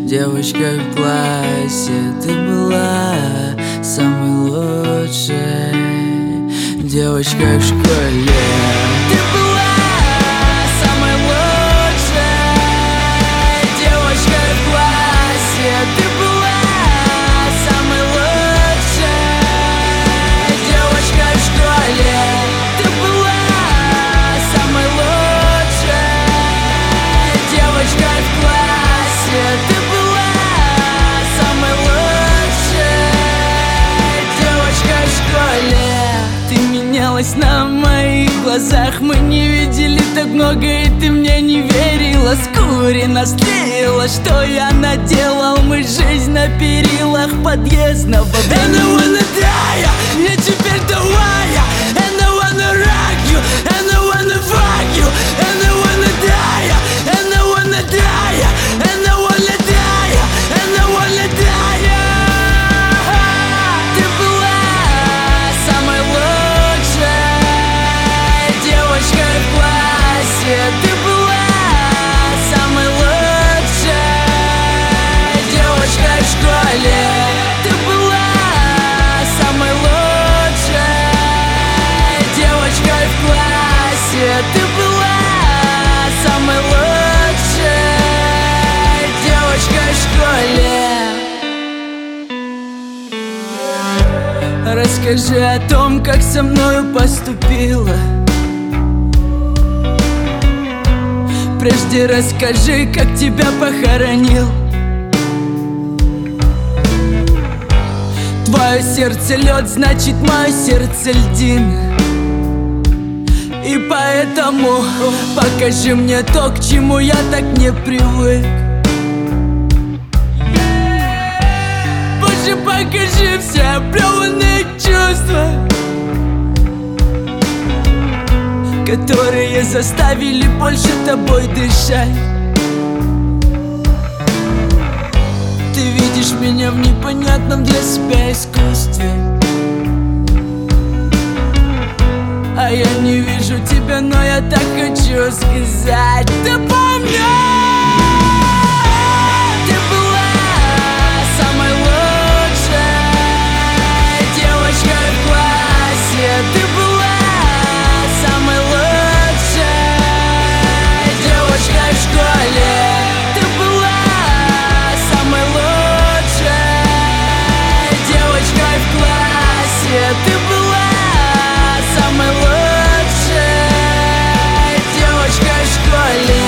Девочкой в классе ты была самой лучшей. Девочкой в школе ты была самой лучшей. Девочкой в классе ты была самой лучшей. Девочкой в школе ты была самой лучшей. Девочкой в классе ты была самой лучшей. Девочкой в школе ты менялась на моих глазах. Мы не видели так много, и ты мне не верила. Скурено слила, что я наделал. Мы жизнь на перилах подъездного And I wanna die, и теперь давай. And I wanna rock you, and I wanna fuck you. And I wanna die, and I wanna die. And I wanna die, and I wanna die. Ты была самой лучшей. Девочкой в классе ты была самой лучшей. Девочкой в школе ты была самой лучшей. Девочкой в классе ты была самой лучшей. Девочкой в школе. Расскажи о том, как со мною поступила. Прежде расскажи, как тебя похоронил. Твое сердце лед, значит мое сердце льдин. И поэтому покажи мне то, к чему я так не привык. Боже, покажи все оплеванные чувства, которые заставили больше тобой дышать. Ты видишь меня в непонятном для себя искусстве, а я не вижу тебя, но я так хочу сказать. Ты помнишь? Ты была самой лучшей. Девочкой в классе ты была самой лучшей. Девочкой в школе ты была самой лучшей. Девочкой в классе ты была самой лучшей. Девочкой в школе.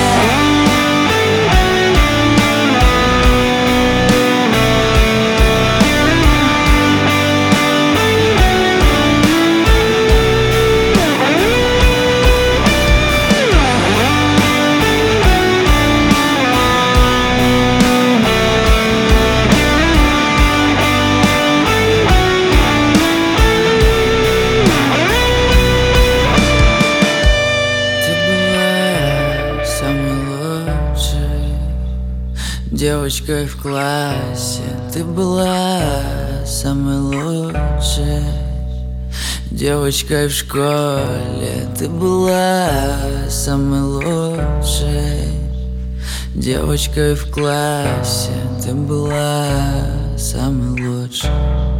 Девочкой в классе ты была самой лучшей. Девочкой в школе ты была самой лучшей. Девочкой в классе ты была самой лучшей.